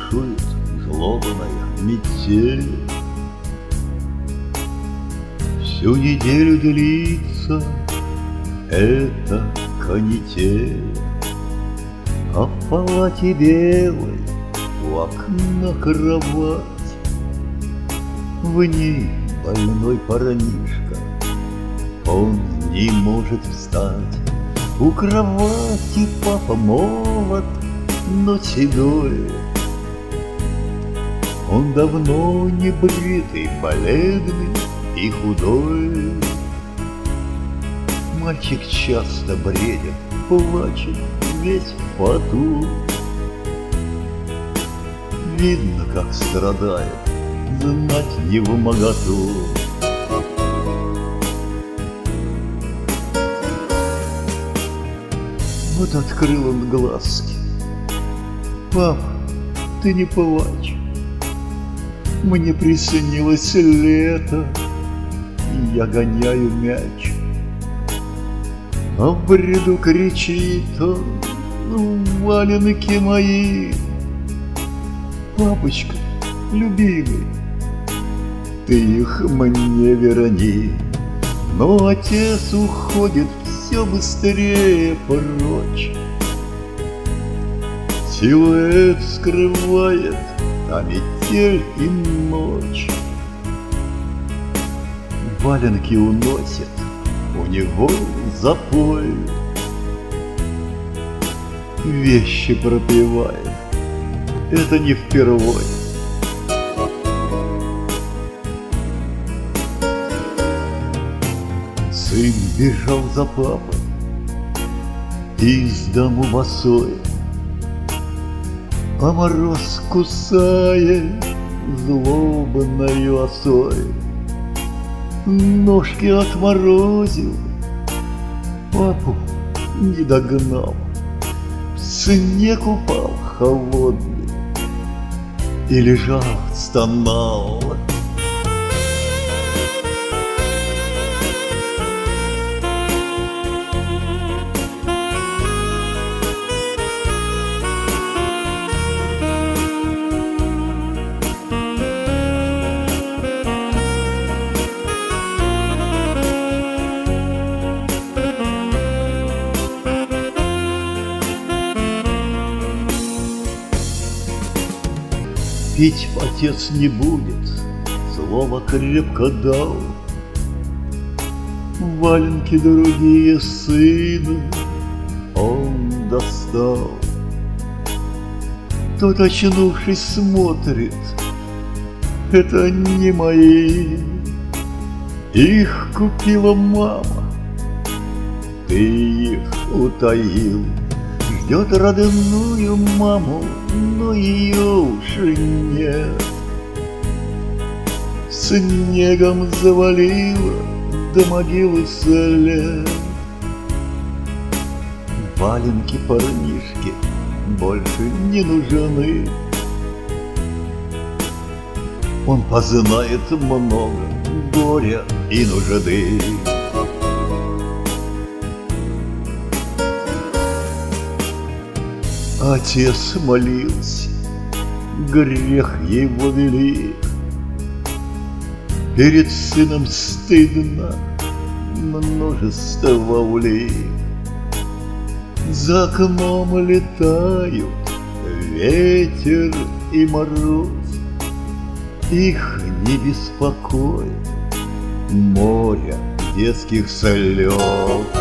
бушует злобная метель. Всю неделю длится эта канитель, а в палате белой у окна кровать. В ней больной парнишка, он не может встать. У кровати папа молод, но седой. Он давно не бритый, бледный и худой. Мальчик часто бредит, плачет весь в поту. Видно, как страдает, знать не вмоготу. Вот открыл он глазки. Пап, ты не плачь. Мне приснилось лето, и я гоняю мяч. А в бреду кричит он: валенки мои. Папочка, любимый, ты их мне верни. Но отец уходит все быстрее прочь. Силуэт скрывает, а метель и ночь. Валенки уносит у него запой. Вещи пропевает, это не впервой. Сын бежал за папой из дому босой, а мороз кусает злобною осой. Ножки отморозил, папу не догнал. Снег упал холодный и лежал, стонал. Пить отец не будет, слово крепко дал. Валенки другие сына он достал. Тот, очнувшись, смотрит: это не мои. Их купила мама, ты их утаил. Ждет родную маму, но ее уже нет. Снегом завалило до могилы след. Валенки парнишки больше не нужны. Он познает много горя и нужды. Отец молился, грех его велик. Перед сыном стыдно множество улик. За окном летают ветер и мороз. Их не беспокоит море детских слез.